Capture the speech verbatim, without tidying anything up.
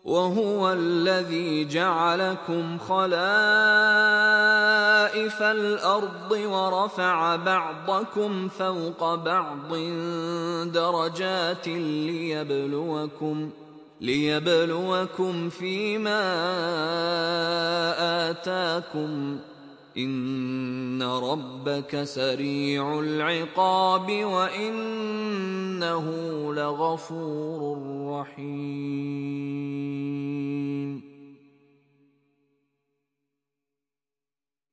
وهو الذي جعلكم خلائف الأرض ورفع بعضكم فوق بعض درجات ليبلوكم ليبلوكم فيما آتاكم إن ربك سريع العقاب وإنه لغفور رحيم.